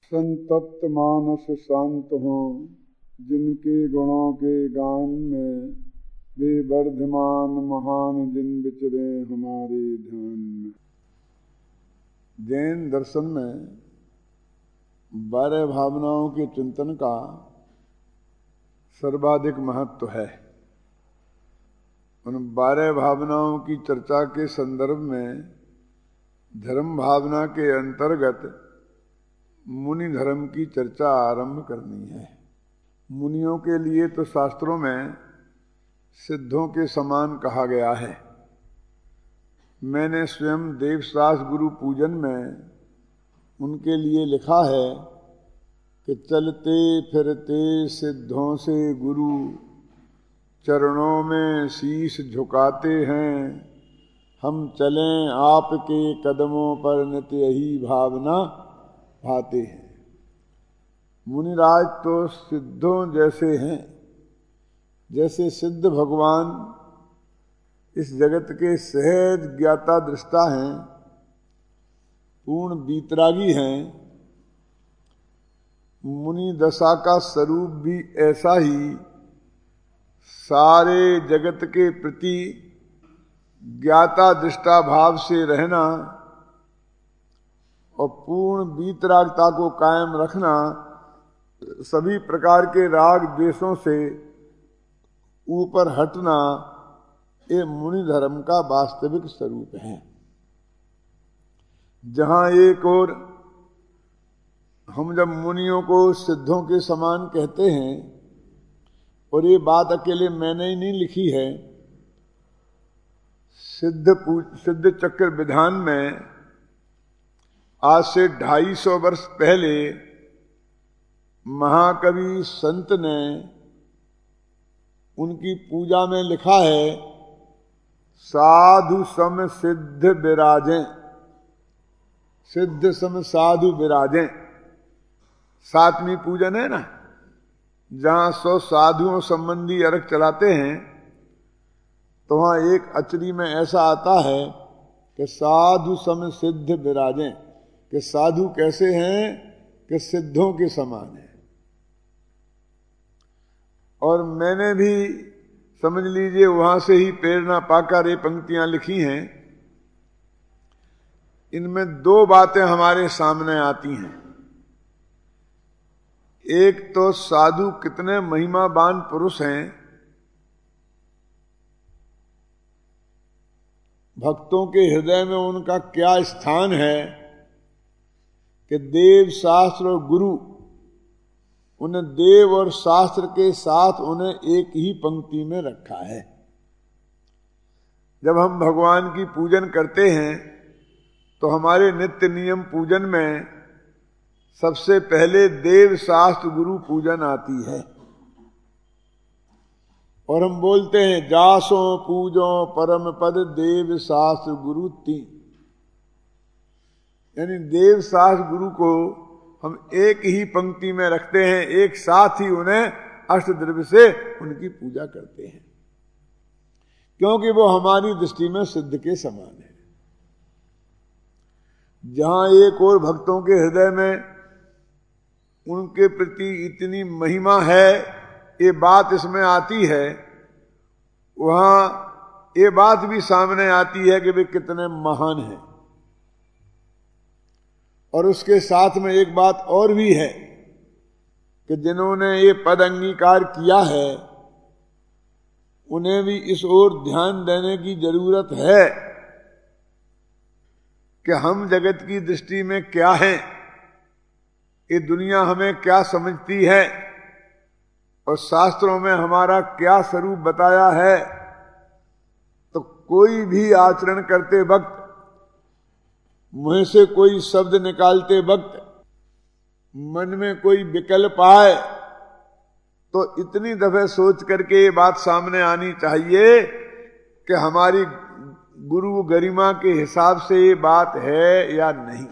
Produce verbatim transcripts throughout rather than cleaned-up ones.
संतप्त मानस शांत हों, जिनके गुणों के गान में वे वर्धमान महान जिन विचरे हमारे ध्यान में। जैन दर्शन में बारह भावनाओं के चिंतन का सर्वाधिक महत्व है। उन बारह भावनाओं की चर्चा के संदर्भ में धर्म भावना के अंतर्गत मुनि धर्म की चर्चा आरंभ करनी है। मुनियों के लिए तो शास्त्रों में सिद्धों के समान कहा गया है। मैंने स्वयं देवसास गुरु पूजन में उनके लिए लिखा है कि चलते फिरते सिद्धों से गुरु चरणों में शीश झुकाते हैं, हम चलें आपके कदमों पर नित्य यही भावना भाते हैं। मुनिराज तो सिद्धों जैसे हैं, जैसे सिद्ध भगवान इस जगत के सहज ज्ञाता दृष्टा हैं, पूर्ण बीतरागी हैं। मुनि दशा का स्वरूप भी ऐसा ही सारे जगत के प्रति ज्ञाता दृष्टा भाव से रहना और पूर्ण बीतरागता को कायम रखना, सभी प्रकार के राग द्वेषों से ऊपर हटना, ये मुनि धर्म का वास्तविक स्वरूप है। जहां एक और हम जब मुनियों को सिद्धों के समान कहते हैं, और ये बात अकेले मैंने ही नहीं लिखी है, सिद्ध सिद्ध चक्र विधान में आज से ढाई सौ वर्ष पहले महाकवि संत ने उनकी पूजा में लिखा है, साधु सम सिद्ध विराजें, सिद्ध सम साधु विराजें। सातवीं पूजन है ना, जहां सौ साधुओं संबंधी अर्घ चलाते हैं, तो वहां एक अचरी में ऐसा आता है कि साधु सम सिद्ध विराजें, कि साधु कैसे हैं कि सिद्धों के समान है। और मैंने भी समझ लीजिए वहां से ही प्रेरणा पाकर ये पंक्तियां लिखी हैं। इनमें दो बातें हमारे सामने आती हैं। एक तो साधु कितने महिमावान पुरुष हैं, भक्तों के हृदय में उनका क्या स्थान है कि देव शास्त्र और गुरु, उन्हें देव और शास्त्र के साथ उन्हें एक ही पंक्ति में रखा है। जब हम भगवान की पूजन करते हैं तो हमारे नित्य नियम पूजन में सबसे पहले देव शास्त्र गुरु पूजन आती है। और हम बोलते हैं, जासो पूजो परम पद देव शास्त्र गुरु ती, यानी देव शास्त्र गुरु को हम एक ही पंक्ति में रखते हैं, एक साथ ही उन्हें अष्टद्रव्य से उनकी पूजा करते हैं, क्योंकि वो हमारी दृष्टि में सिद्ध के समान है। जहां एक और भक्तों के हृदय में उनके प्रति इतनी महिमा है, ये बात इसमें आती है, वहां ये बात भी सामने आती है कि वे कितने महान हैं। और उसके साथ में एक बात और भी है कि जिन्होंने ये पद अंगीकार किया है, उन्हें भी इस ओर ध्यान देने की जरूरत है कि हम जगत की दृष्टि में क्या हैं, ये दुनिया हमें क्या समझती है, और शास्त्रों में हमारा क्या स्वरूप बताया है। तो कोई भी आचरण करते वक्त, मुंह से कोई शब्द निकालते वक्त मन में कोई विकल्प आए, तो इतनी दफे सोच करके ये बात सामने आनी चाहिए कि हमारी गुरु गरिमा के हिसाब से ये बात है या नहीं।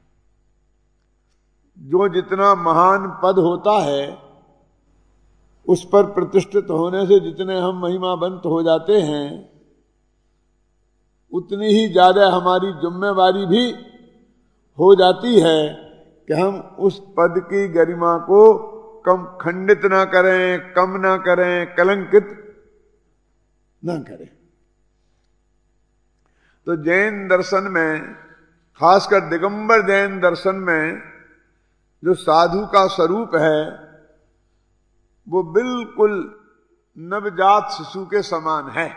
जो जितना महान पद होता है, उस पर प्रतिष्ठित होने से जितने हम महिमावंत हो जाते हैं, उतनी ही ज्यादा हमारी जिम्मेवारी भी हो जाती है कि हम उस पद की गरिमा को कम खंडित ना करें, कम ना करें, कलंकित ना करें। तो जैन दर्शन में, खासकर दिगंबर जैन दर्शन में जो साधु का स्वरूप है वो बिल्कुल नवजात शिशु के समान है।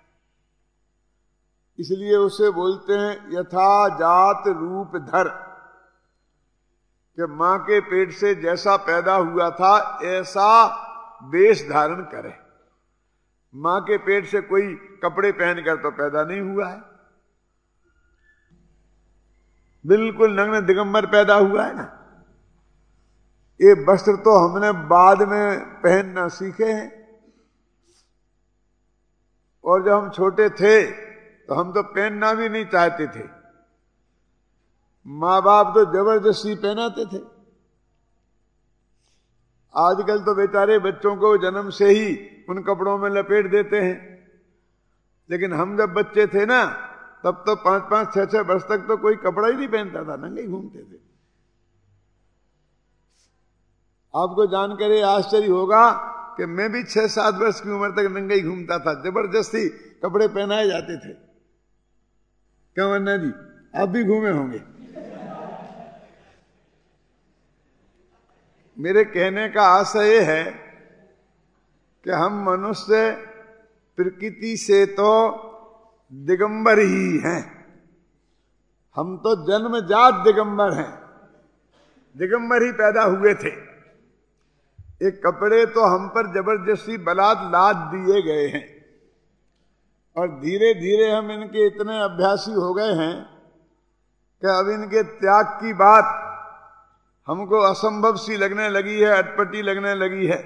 इसलिए उसे बोलते हैं यथा जात रूप धर, कि मां के पेट से जैसा पैदा हुआ था ऐसा वेश धारण करे। मां के पेट से कोई कपड़े पहनकर तो पैदा नहीं हुआ है, बिल्कुल नग्न दिगंबर पैदा हुआ है ना। ये वस्त्र तो हमने बाद में पहनना सीखे हैं, और जब हम छोटे थे तो हम तो पहनना भी नहीं चाहते थे, माँ बाप तो जबरदस्ती पहनाते थे। आजकल तो बेचारे बच्चों को जन्म से ही उन कपड़ों में लपेट देते हैं, लेकिन हम जब बच्चे थे ना तब तो पांच पांच छह छह वर्ष तक तो कोई कपड़ा ही नहीं पहनता था, नंगे ही घूमते थे। आपको जानकर आश्चर्य होगा कि मैं भी छह सात वर्ष की उम्र तक नंगा ही घूमता था, जबरदस्ती कपड़े पहनाए जाते थे। क्यों वन्ना जी, आप भी घूमे होंगे। मेरे कहने का आशय यह है कि हम मनुष्य प्रकृति से तो दिगंबर ही हैं, हम तो जन्मजात दिगंबर हैं, दिगंबर ही पैदा हुए थे। एक कपड़े तो हम पर जबरदस्ती बलात् लाद दिए गए हैं, और धीरे धीरे हम इनके इतने अभ्यासी हो गए हैं कि अब इनके त्याग की बात हमको असंभव सी लगने लगी है, अटपटी लगने लगी है।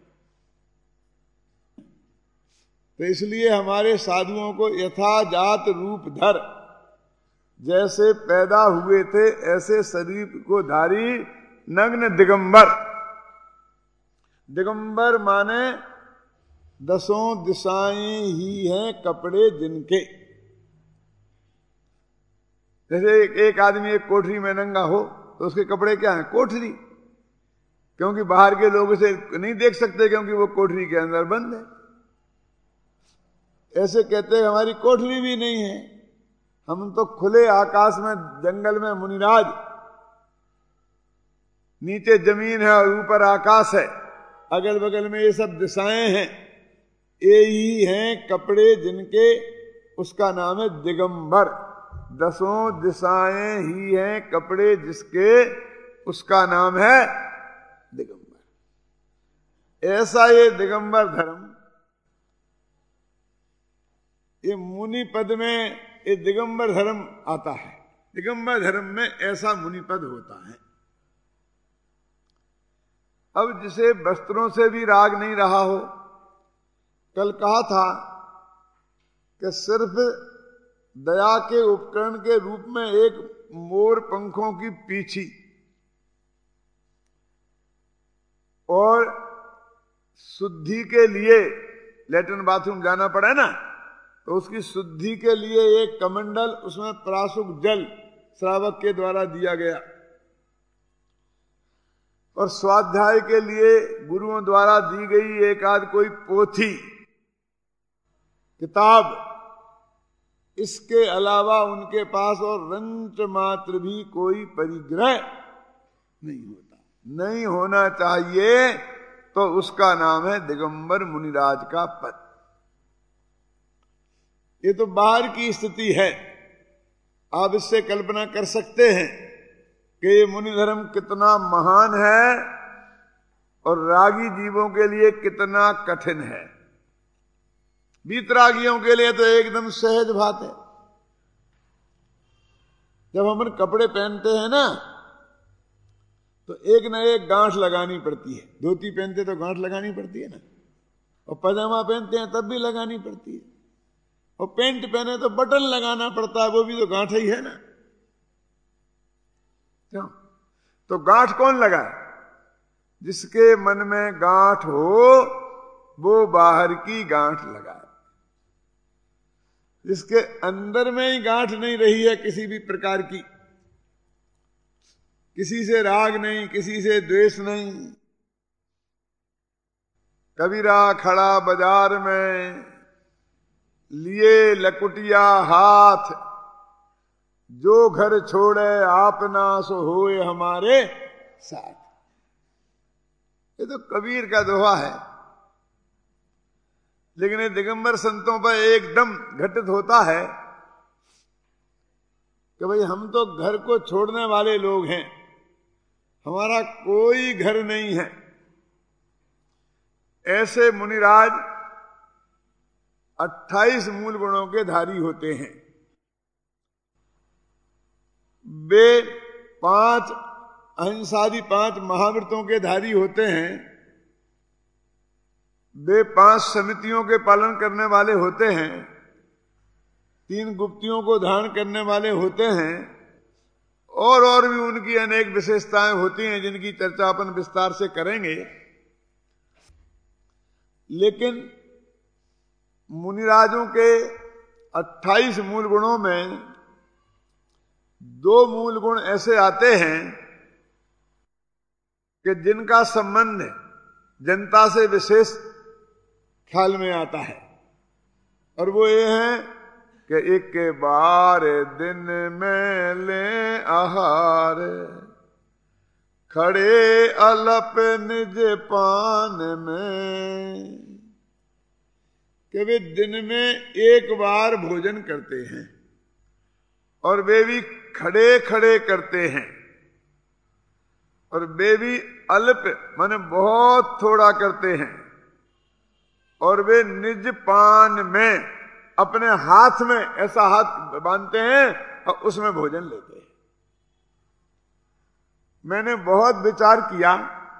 तो इसलिए हमारे साधुओं को यथाजात रूप धर, जैसे पैदा हुए थे ऐसे शरीर को धारी नग्न दिगंबर। दिगंबर माने दसों दिशाएं ही हैं कपड़े जिनके। जैसे एक, एक आदमी एक कोठरी में नंगा हो तो उसके कपड़े क्या हैं? कोठरी, क्योंकि बाहर के लोग उसे नहीं देख सकते क्योंकि वो कोठरी के अंदर बंद है। ऐसे कहते हैं हमारी कोठरी भी नहीं है, हम तो खुले आकाश में जंगल में मुनिराज, नीचे जमीन है और ऊपर आकाश है, अगल बगल में ये सब दिशाएं हैं, ये ही हैं कपड़े जिनके, उसका नाम है दिगंबर। दसों दिशाएं ही हैं कपड़े जिसके, उसका नाम है दिगंबर। ऐसा ये दिगंबर धर्म, ये मुनि पद में ये दिगंबर धर्म आता है। दिगंबर धर्म में ऐसा मुनि पद होता है। अब जिसे वस्त्रों से भी राग नहीं रहा हो, कल कहा था कि सिर्फ दया के उपकरण के रूप में एक मोर पंखों की पीछी और शुद्धि के लिए लेटरिन बाथरूम जाना पड़े ना, तो उसकी शुद्धि के लिए एक कमंडल, उसमें प्रासुक जल श्रावक के द्वारा दिया गया, और स्वाध्याय के लिए गुरुओं द्वारा दी गई एक आध कोई पोथी किताब, इसके अलावा उनके पास और रंच मात्र भी कोई परिग्रह नहीं होता, नहीं होना चाहिए। तो उसका नाम है दिगंबर मुनिराज का पद। ये तो बाहर की स्थिति है, आप इससे कल्पना कर सकते हैं कि ये मुनि धर्म कितना महान है और रागी जीवों के लिए कितना कठिन है। वीतरागियों के लिए तो एकदम सहज बात है। जब हम कपड़े पहनते हैं ना तो एक न एक गांठ लगानी पड़ती है। धोती पहनते तो गांठ लगानी पड़ती है ना, और पजामा पहनते हैं तब भी लगानी पड़ती है, और पेंट पहने तो बटन लगाना पड़ता है, वो भी तो गांठ ही है ना। क्यों? तो गांठ कौन लगाए? जिसके मन में गांठ हो वो बाहर की गांठ लगाए। जिसके अंदर में ही गांठ नहीं रही है किसी भी प्रकार की, किसी से राग नहीं, किसी से द्वेष नहीं। कबीरा खड़ा बाजार में, लिए लकुटिया हाथ, जो घर छोड़े आपना सो होए हमारे साथ। ये तो कबीर का दोहा है, लेकिन ये दिगंबर संतों पर एकदम घटित होता है कि भाई हम तो घर को छोड़ने वाले लोग हैं, हमारा कोई घर नहीं है। ऐसे मुनिराज अट्ठाईस मूल गुणों के धारी होते हैं। वे पांच अहिंसादि पांच महाव्रतों के धारी होते हैं। वे पांच समितियों के पालन करने वाले होते हैं। तीन गुप्तियों को धारण करने वाले होते हैं। और और भी उनकी अनेक विशेषताएं होती हैं जिनकी चर्चा अपन विस्तार से करेंगे। लेकिन मुनिराजों के अट्ठाईस मूल गुणों में दो मूल गुण ऐसे आते हैं कि जिनका संबंध जनता से विशेष ख्याल में आता है, और वो ये है कि एक बार दिन में ले आहार, खड़े अलप निज पान में, कि वे दिन में एक बार भोजन करते हैं और वे भी खड़े खड़े करते हैं, और वे भी अल्प माने बहुत थोड़ा करते हैं, और वे निज पान में अपने हाथ में ऐसा हाथ बांधते हैं और उसमें भोजन लेते हैं। मैंने बहुत विचार किया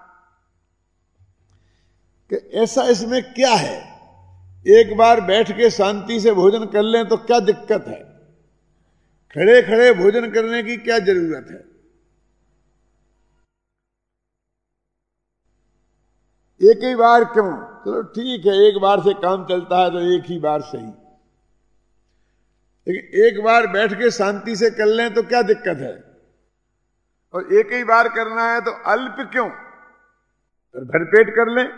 कि ऐसा इसमें क्या है, एक बार बैठ के शांति से भोजन कर लें तो क्या दिक्कत है, खड़े खड़े भोजन करने की क्या जरूरत है। एक ही बार क्यों, चलो ठीक है एक बार से काम चलता है तो एक ही बार सही, लेकिन एक बार बैठ के शांति से कर लें तो क्या दिक्कत है। और एक ही बार करना है तो अल्प क्यों, तो भरपेट कर लें।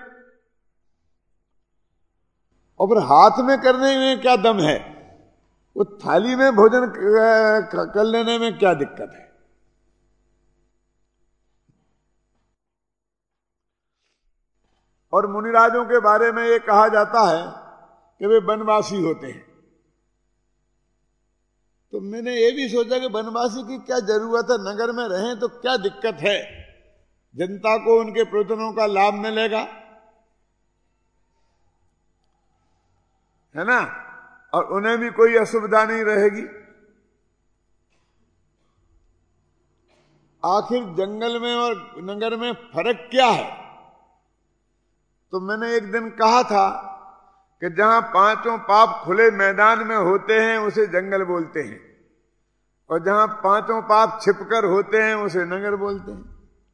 और फिर हाथ में करने में क्या दम है, वो थाली में भोजन कर लेने में क्या दिक्कत है। और मुनिराजों के बारे में ये कहा जाता है कि वे वनवासी होते हैं। तो मैंने ये भी सोचा कि वनवासी की क्या जरूरत है, नगर में रहें तो क्या दिक्कत है, जनता को उनके प्रवचनों का लाभ मिलेगा, है ना, और उन्हें भी कोई असुविधा नहीं रहेगी। आखिर जंगल में और नगर में फर्क क्या है। तो मैंने एक दिन कहा था कि जहां पांचों पाप खुले मैदान में होते हैं उसे जंगल बोलते हैं, और जहां पांचों पाप छिपकर होते हैं उसे नगर बोलते हैं।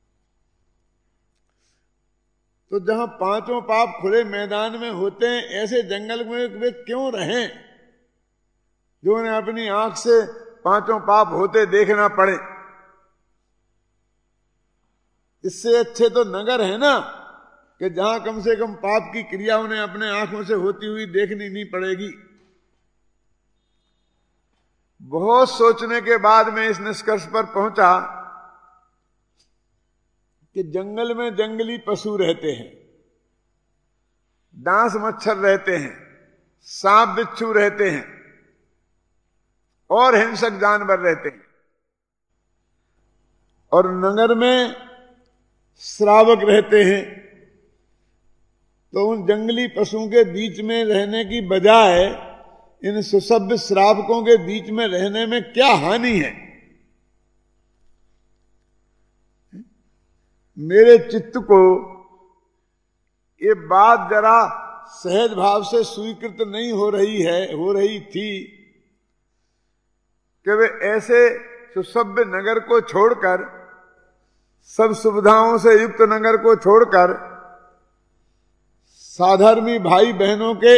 तो जहां पांचों पाप खुले मैदान में होते हैं ऐसे जंगल में वे क्यों रहें जो उन्हें अपनी आंख से पांचों पाप होते देखना पड़े। इससे अच्छे तो नगर है ना, कि जहां कम से कम पाप की क्रिया उन्हें अपने आंखों से होती हुई देखनी नहीं पड़ेगी। बहुत सोचने के बाद मैं इस निष्कर्ष पर पहुंचा कि जंगल में जंगली पशु रहते हैं, डांस मच्छर रहते हैं, सांप बिच्छू रहते हैं, और हिंसक जानवर रहते हैं। और नगर में श्रावक रहते हैं। तो उन जंगली पशुओं के बीच में रहने की बजाय इन सुसभ्य श्रावकों के बीच में रहने में क्या हानि है। मेरे चित्त को ये बात जरा सहज भाव से स्वीकृत नहीं हो रही है हो रही थी कि वे ऐसे सुसभ्य नगर को छोड़कर, सब सुविधाओं से युक्त नगर को छोड़कर, साधर्मी भाई बहनों के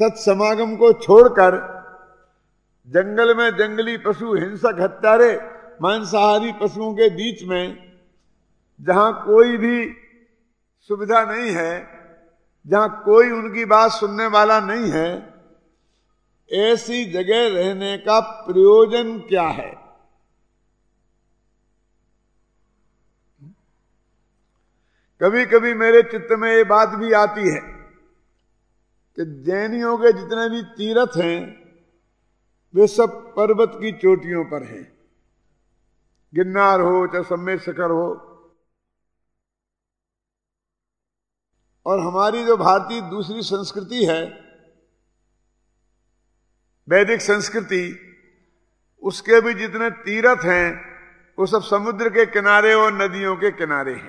सत्समागम को छोड़कर, जंगल में जंगली पशु हिंसक हत्यारे मांसाहारी पशुओं के बीच में, जहां कोई भी सुविधा नहीं है, जहां कोई उनकी बात सुनने वाला नहीं है, ऐसी जगह रहने का प्रयोजन क्या है? कभी कभी मेरे चित्त में ये बात भी आती है कि जैनियों के जितने भी तीर्थ हैं वे सब पर्वत की चोटियों पर हैं, गिरनार हो चाहे सम्मेद शिखर हो। और हमारी जो भारतीय दूसरी संस्कृति है, वैदिक संस्कृति, उसके भी जितने तीर्थ हैं वो सब समुद्र के किनारे और नदियों के किनारे हैं।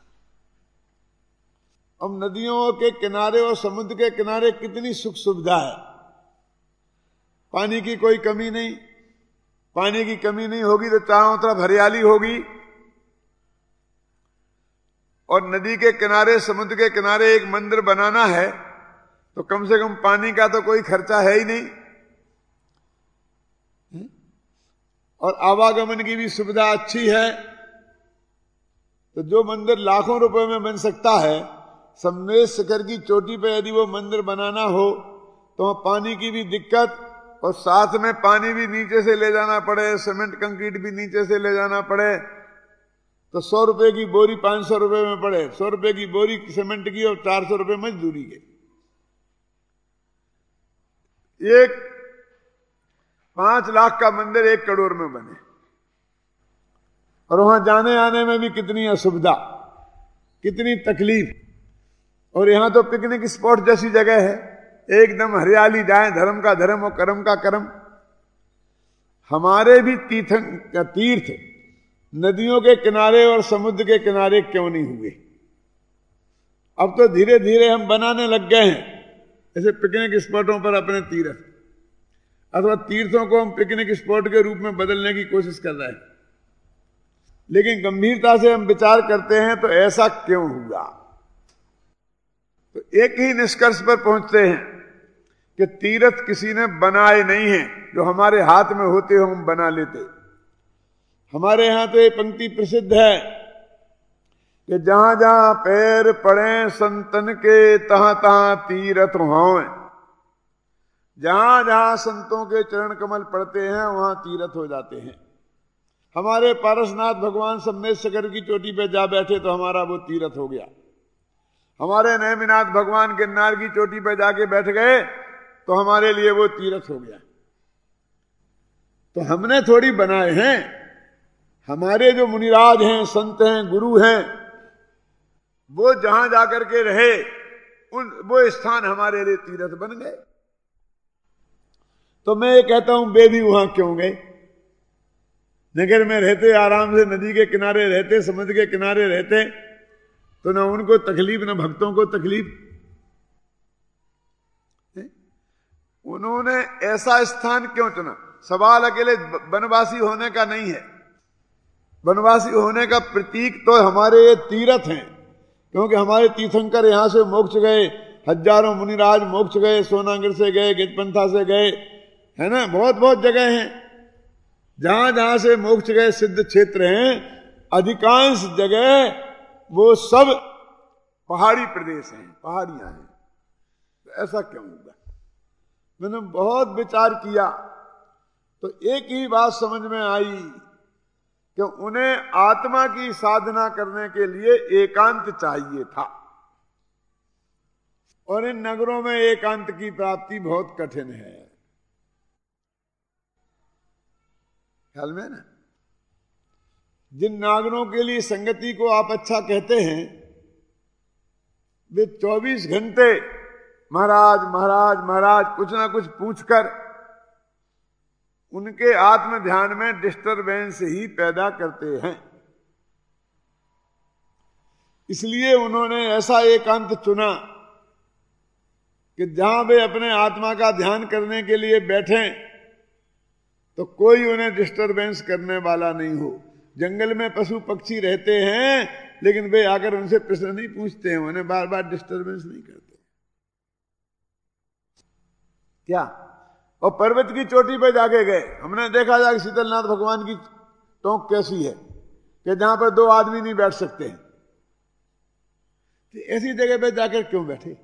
अब नदियों के किनारे और समुद्र के किनारे कितनी सुख सुविधा है, पानी की कोई कमी नहीं। पानी की कमी नहीं होगी तो चारों तरफ हरियाली होगी, और नदी के किनारे समुद्र के किनारे एक मंदिर बनाना है तो कम से कम पानी का तो कोई खर्चा है ही नहीं, और आवागमन की भी सुविधा अच्छी है। तो जो मंदिर लाखों रुपए में बन सकता है, सम्मेद शिखर की चोटी पे यदि वो मंदिर बनाना हो तो वहां पानी की भी दिक्कत, और साथ में पानी भी नीचे से ले जाना पड़े, सीमेंट कंक्रीट भी नीचे से ले जाना पड़े, तो सौ रुपए की बोरी पांच सौ रुपए में पड़े, सौ रुपए की बोरी सीमेंट की और चार सौ रुपए मजदूरी के। एक पांच लाख का मंदिर एक करोड़ में बने, और वहां जाने आने में भी कितनी असुविधा, कितनी तकलीफ। और यहां तो पिकनिक स्पॉट जैसी जगह है, एकदम हरियाली, जाए धर्म का धर्म और कर्म का कर्म। हमारे भी तीर्थ तीर्थ नदियों के किनारे और समुद्र के किनारे क्यों नहीं हुए? अब तो धीरे धीरे हम बनाने लग गए हैं ऐसे पिकनिक स्पॉटों पर अपने तीर्थ, अथवा तीर्थों को हम पिकनिक स्पॉट के रूप में बदलने की कोशिश कर रहे हैं। लेकिन गंभीरता से हम विचार करते हैं तो ऐसा क्यों हुआ? तो एक ही निष्कर्ष पर पहुंचते हैं कि तीर्थ किसी ने बनाए नहीं है, जो हमारे हाथ में होते हो हम बना लेते। हमारे यहां तो ये पंक्ति प्रसिद्ध है कि जहां जहां पैर पड़े संतन के तहां तहां तीर्थ हों। जहां जहां संतों के चरण कमल पड़ते हैं वहां तीर्थ हो जाते हैं। हमारे पारसनाथ भगवान सम्मेद शिखर की चोटी पे जा बैठे तो हमारा वो तीर्थ हो गया। हमारे नेमिनाथ भगवान गिरनार की चोटी पे जाके बैठ गए तो हमारे लिए वो तीर्थ हो गया। तो हमने थोड़ी बनाए हैं, हमारे जो मुनिराज हैं, संत हैं, गुरु हैं, वो जहां जाकर के रहे उन वो स्थान हमारे लिए तीर्थ बन गए। तो मैं ये कहता हूं वे भी वहां क्यों गए? नगर में रहते, आराम से नदी के किनारे रहते, समुद्र के किनारे रहते, तो ना उनको तकलीफ ना भक्तों को तकलीफ। उन्होंने ऐसा स्थान क्यों चुना? सवाल अकेले वनवासी होने का नहीं है। वनवासी होने का प्रतीक तो हमारे ये तीर्थ हैं, क्योंकि हमारे तीर्थंकर यहां से मोक्ष गए, हजारों मुनिराज मोक्ष गए, सोनागिर से गए, गिजपंथा से गए, है ना, बहुत बहुत जगह हैं जहां जहां से मोक्ष गए, सिद्ध क्षेत्र हैं। अधिकांश जगह वो सब पहाड़ी प्रदेश हैं, पहाड़ियां हैं। तो ऐसा क्यों हुआ? मैंने बहुत विचार किया तो एक ही बात समझ में आई कि उन्हें आत्मा की साधना करने के लिए एकांत चाहिए था, और इन नगरों में एकांत की प्राप्ति बहुत कठिन है। ख्याल में ना, जिन नागरों के लिए संगति को आप अच्छा कहते हैं, वे चौबीस घंटे महाराज महाराज महाराज कुछ ना कुछ पूछकर उनके आत्म ध्यान में डिस्टरबेंस ही पैदा करते हैं। इसलिए उन्होंने ऐसा एकांत चुना कि जहां वे अपने आत्मा का ध्यान करने के लिए बैठें तो कोई उन्हें डिस्टरबेंस करने वाला नहीं हो। जंगल में पशु पक्षी रहते हैं, लेकिन वे आकर उनसे प्रश्न नहीं पूछते हैं, उन्हें बार बार डिस्टरबेंस नहीं करते। क्या? और पर्वत की चोटी पर जाके गए, हमने देखा जाके शीतलनाथ भगवान की टोंक कैसी है कि जहां पर दो आदमी नहीं बैठ सकते हैं, तो ऐसी जगह पे जाकर क्यों बैठे?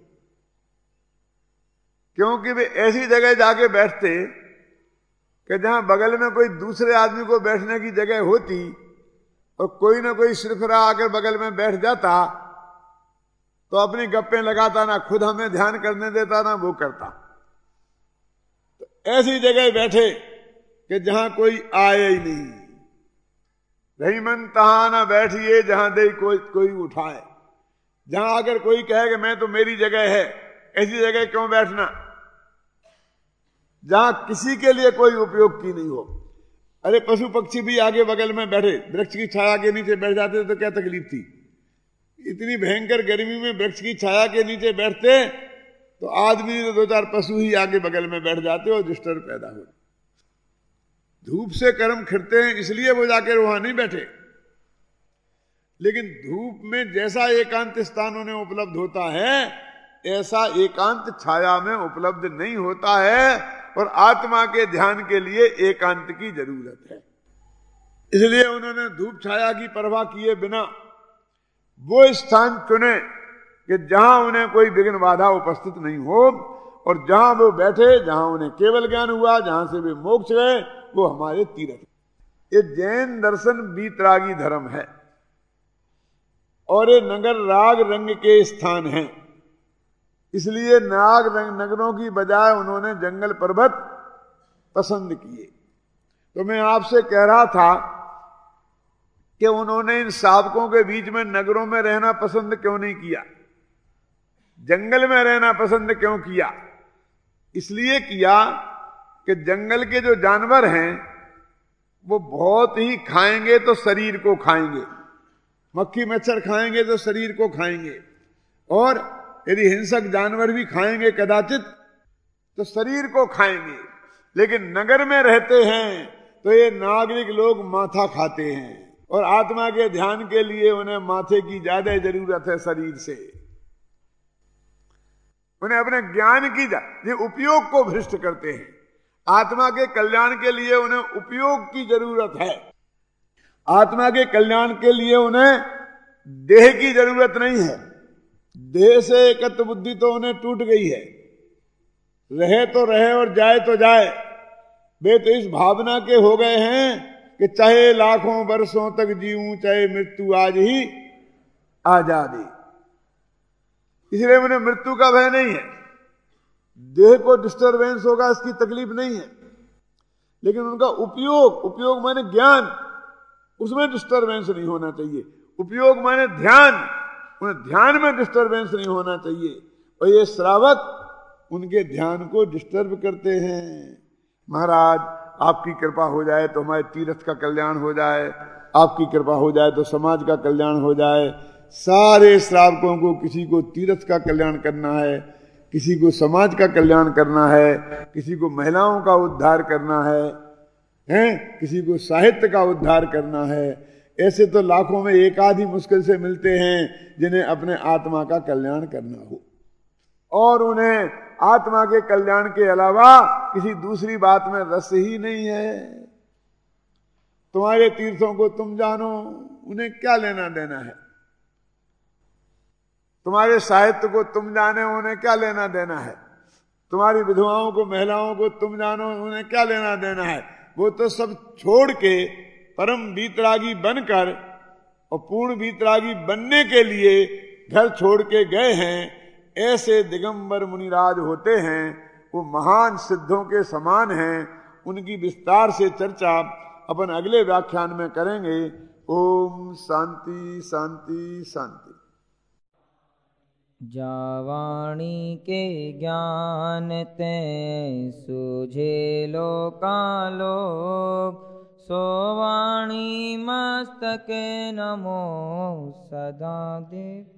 क्योंकि वे ऐसी जगह जाके बैठते कि जहां बगल में कोई दूसरे आदमी को बैठने की जगह होती और कोई ना कोई सिरफरा आकर बगल में बैठ जाता तो अपनी गप्पें लगाता, ना खुद हमें ध्यान करने देता ना वो करता। तो ऐसी जगह बैठे कि जहां कोई आए ही नहीं। रही मन तहां ना बैठिए जहां दे कोई कोई उठाए। जहां अगर कोई कहे कि मैं तो मेरी जगह है, ऐसी जगह क्यों बैठना जहां किसी के लिए कोई उपयोग की नहीं हो। अरे पशु पक्षी भी आगे बगल में बैठे, वृक्ष की छाया के नीचे बैठ जाते तो क्या तकलीफ थी? इतनी भयंकर गर्मी में वृक्ष की छाया के नीचे बैठते तो आदमी तो दो चार पशु ही आगे बगल में बैठ जाते और डिस्टर्ब पैदा हो। धूप से कर्म खिरते हैं इसलिए वो जाकर वहां नहीं बैठे। लेकिन धूप में जैसा एकांत स्थान उन्हें उपलब्ध होता है ऐसा एकांत छाया में उपलब्ध नहीं होता है, और आत्मा के ध्यान के लिए एकांत की जरूरत है। इसलिए उन्होंने धूप छाया की परवाह किए बिना वो स्थान चुने कि जहां उन्हें कोई विघ्न बाधा उपस्थित नहीं हो, और जहां वो बैठे, जहां उन्हें केवल ज्ञान हुआ, जहां से वे मोक्ष गए, वो हमारे तीर्थ। ये जैन दर्शन बीतरागी धर्म है और ये नगर राग रंग के स्थान हैं। इसलिए नाग रंग नगरों की बजाय उन्होंने जंगल पर्वत पसंद किए। तो मैं आपसे कह रहा था कि उन्होंने इन सावकों के बीच में नगरों में रहना पसंद क्यों नहीं किया, जंगल में रहना पसंद क्यों किया? इसलिए किया कि जंगल के जो जानवर हैं वो बहुत ही खाएंगे तो शरीर को खाएंगे, मक्खी मच्छर खाएंगे तो शरीर को खाएंगे, और यदि हिंसक जानवर भी खाएंगे कदाचित तो शरीर को खाएंगे। लेकिन नगर में रहते हैं तो ये नागरिक लोग माथा खाते हैं, और आत्मा के ध्यान के लिए उन्हें माथे की ज्यादा जरूरत है शरीर से। उन्हें अपने ज्ञान की ये उपयोग को भ्रष्ट करते हैं। आत्मा के कल्याण के लिए उन्हें उपयोग की जरूरत है। आत्मा के कल्याण के लिए उन्हें देह की जरूरत नहीं है। देह से एकत्व बुद्धि तो उन्हें टूट गई है। रहे तो रहे और जाए तो जाए। वे तो इस भावना के हो गए हैं कि चाहे लाखों वर्षों तक जीऊं, चाहे मृत्यु आज ही आ जाए। इसलिए उन्हें मृत्यु का भय नहीं है। देह को डिस्टरबेंस होगा इसकी तकलीफ नहीं है, लेकिन उनका उपयोग, उपयोग माने ज्ञान, उसमें डिस्टरबेंस नहीं होना चाहिए। उपयोग माने ध्यान, उन्हें ध्यान में डिस्टरबेंस नहीं होना चाहिए। और ये श्रावक उनके ध्यान को डिस्टर्ब करते हैं। महाराज आपकी कृपा हो जाए तो हमारे तीर्थ का कल्याण हो जाए, आपकी कृपा हो जाए तो समाज का कल्याण हो जाए। सारे श्रावकों को किसी को तीर्थ का कल्याण करना है, किसी को समाज का कल्याण करना है, किसी को महिलाओं का उद्धार करना है, हैं? किसी को साहित्य का उद्धार करना है। ऐसे तो लाखों में एक आध ही मुश्किल से मिलते हैं जिन्हें अपने आत्मा का कल्याण करना हो, और उन्हें आत्मा के कल्याण के अलावा किसी दूसरी बात में रस ही नहीं है। तुम्हारे तीर्थों को तुम जानो, उन्हें क्या लेना देना है। तुम्हारे साहित्य को तुम जाने, उन्हें क्या लेना देना है। तुम्हारी विधवाओं को, महिलाओं को तुम जानो, उन्हें क्या लेना देना है। वो तो सब छोड़ के परम वीतरागी बनकर और पूर्ण वीतरागी बनने के लिए घर छोड़ के गए हैं। ऐसे दिगंबर मुनिराज होते हैं, वो महान सिद्धों के समान हैं। उनकी विस्तार से चर्चा अपन अगले व्याख्यान में करेंगे। ओम शांति शांति शांति। जावाणी के ज्ञान ते सूझे लोकालोक, सोवाणी मस्तके नमो सदा देव।